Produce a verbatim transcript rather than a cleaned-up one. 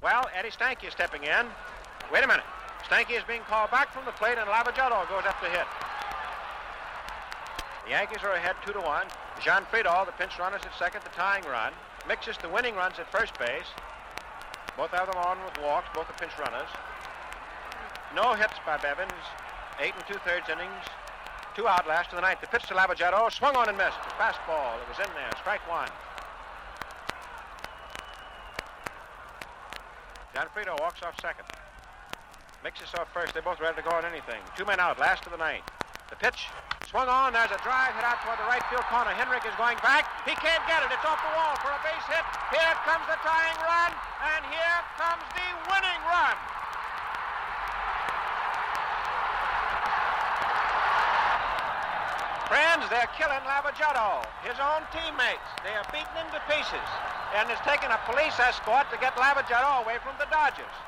Well, Eddie Stanky is stepping in. Wait a minute. Stanky is being called back from the plate, and Lavajado goes up to hit. The Yankees are ahead two to one. Jean Friedel, the pinch runners at second, the tying run. Mixes the winning runs at first base. Both have them on with walks, both the pinch runners. No hits by Bevins. Eight and two-thirds innings. Two out last to the ninth. The pitch to Lavajado. Swung on and missed. Fastball. It was in there. Strike one. John Friedel walks off second. Mixes off first. They're both ready to go on anything. Two men out. Last to the ninth. The pitch. Swung on. There's a drive hit out toward the right field corner. Henrik is going back. He can't get it. It's off the wall for a base hit. Here comes the tying run. And here comes the winning run. Friends, they're killing Lavajado, his own teammates. They are beaten him to pieces. And it's taken a police escort to get Lavajado away from the Dodgers.